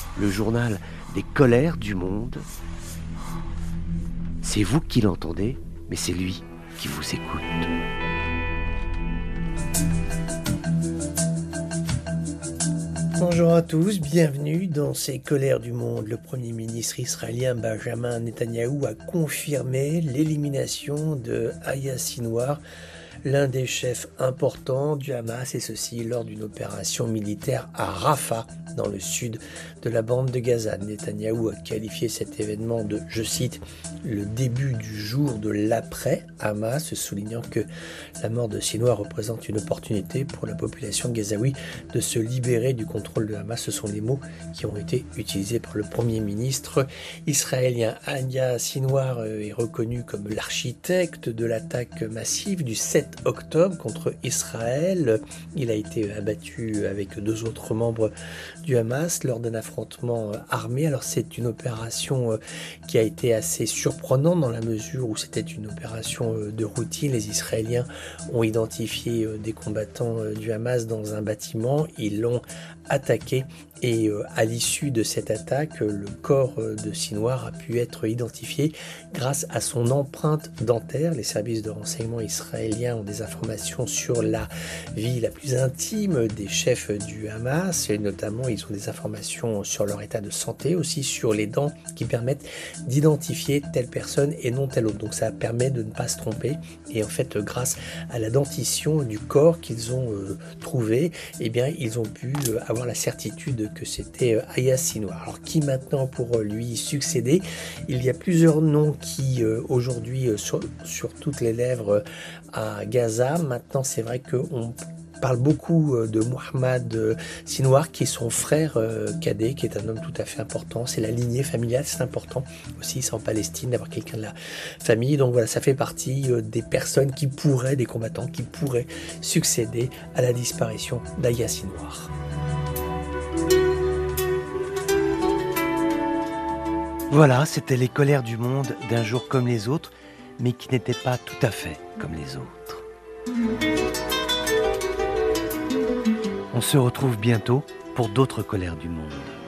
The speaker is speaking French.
le journal des colères du monde. C'est vous qui l'entendez, mais c'est lui qui vous écoute. Bonjour à tous, bienvenue dans ces colères du monde. Le Premier ministre israélien Benjamin Netanyahou a confirmé l'élimination de Yahya Sinwar, l'un des chefs importants du Hamas, et ceci lors d'une opération militaire à Rafah, dans le sud de la bande de Gaza. Netanyahou a qualifié cet événement de, je cite, le début du jour de l'après-Hamas, soulignant que la mort de Sinwar représente une opportunité pour la population gazaoui de se libérer du contrôle de Hamas. Ce sont les mots qui ont été utilisés par le Premier ministre israélien. Yahya Sinwar est reconnu comme l'architecte de l'attaque massive du 7 octobre contre Israël. Il a été abattu avec 2 autres membres du Hamas lors d'un affrontement armé. Alors c'est une opération qui a été assez surprenante dans la mesure où c'était une opération de routine. Les Israéliens ont identifié des combattants du Hamas dans un bâtiment, ils l'ont attaqué et à l'issue de cette attaque, le corps de Sinwar a pu être identifié grâce à son empreinte dentaire. Les services de renseignement israéliens ont des informations sur la vie la plus intime des chefs du Hamas, et notamment ils ont des informations sur leur état de santé, aussi sur les dents qui permettent d'identifier telle personne et non telle autre. Donc ça permet de ne pas se tromper, et en fait grâce à la dentition du corps qu'ils ont trouvé, eh bien ils ont pu avoir la certitude que c'était Yahya Sinwar. Alors qui maintenant pour lui succéder? Il y a plusieurs noms qui aujourd'hui sur toutes les lèvres à Gaza. Maintenant c'est vrai qu'on parle beaucoup de Mohamed Sinwar, qui est son frère cadet, qui est un homme tout à fait important. C'est la lignée familiale, c'est important aussi, c'est en Palestine, d'avoir quelqu'un de la famille. Donc voilà, ça fait partie des personnes qui pourraient, des combattants qui pourraient succéder à la disparition d'Yahya Sinwar. Voilà, c'était les colères du monde d'un jour comme les autres, mais qui n'étaient pas tout à fait comme les autres. On se retrouve bientôt pour d'autres colères du monde.